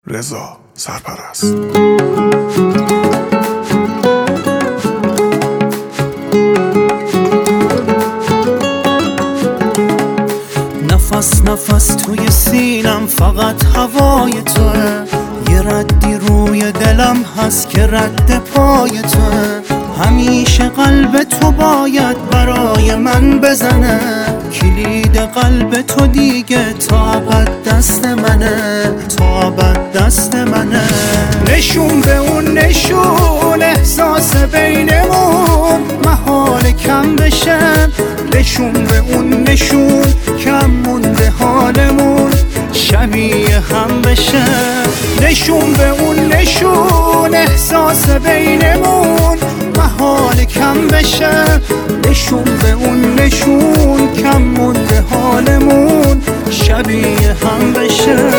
رضا سرپرست. نفس نفس توی سینم فقط هوای توه، یه ردی روی دلم هست که رد پای توه. همیشه قلب تو باید برای من بزنه، کلید قلب تو دیگه تا ابد دست منه، تا ابد دست منه. نشون به اون نشون، احساس بینمون محال کم بشه. نشون به اون نشون، کم مونده حالمون شبیه هم بشه. نشون به اون نشون، احساس بینمون محال کم بشه. نشون به اون نشون، کم مونده حالمون شبیه هم بشه.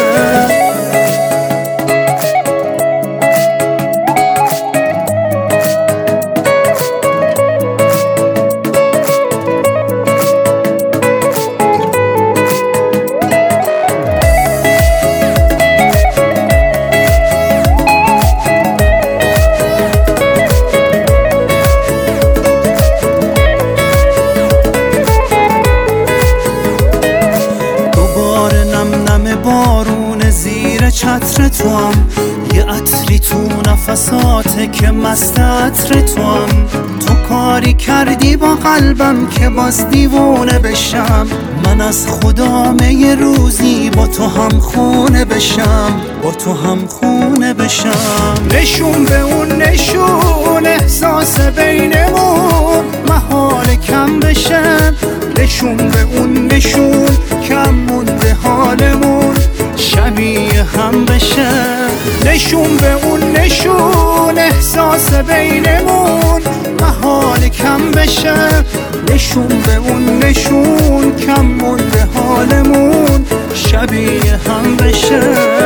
بارون زیر چتر تو هم، یه عطری تو نفساته که مست عطر تو هم. تو کاری کردی با قلبم که باز دیوونه بشم. من از خدام یه روزی با تو هم خونه بشم، با تو هم خونه بشم. نشون به اون نشون، احساس بینمون محال کم بشه. نشون به اون نشون، کم مونده حالمون شبیه هم بشه. نشون به اون نشون، احساس بینمون محال کم بشه. نشون به اون نشون، کم مونده حالمون شبیه هم بشه.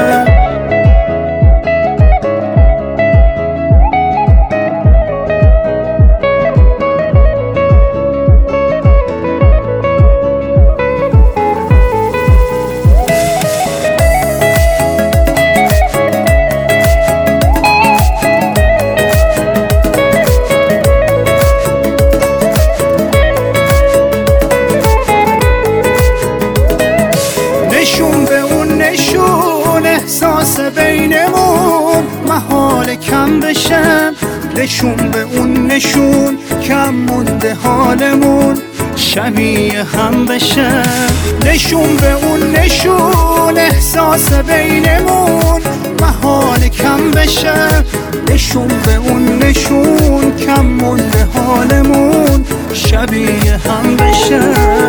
نشون به اون نشون، احساس بینمون محال کم بشه. نشون به اون نشون، کم مونده حالمون شبیه هم بشه. نشون به اون نشون، احساس بینمون محال کم بشه. نشون به اون نشون، کم مونده حالمون شبیه هم بشه.